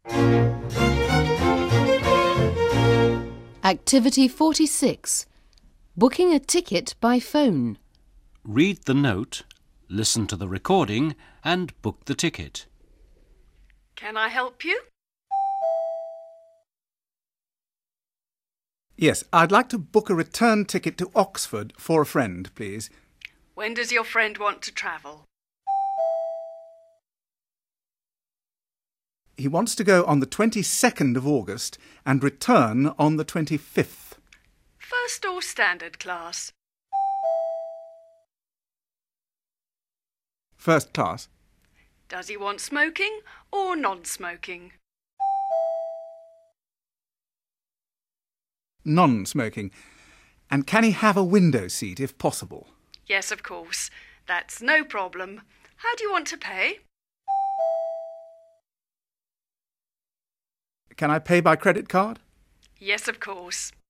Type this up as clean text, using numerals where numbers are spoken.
Activity 46. Booking a ticket by phone. Read the note, listen to the recording and book the ticket. Can I help you? Yes, I'd like to book a return ticket to Oxford for a friend, please. When does your friend want to travel? He wants to go on the 22nd of August and return on the 25th. First or standard class? First class. Does he want smoking or non-smoking? Non-smoking. And can he have a window seat if possible? Yes, of course. That's no problem. How do you want to pay? Can I pay by credit card? Yes, of course.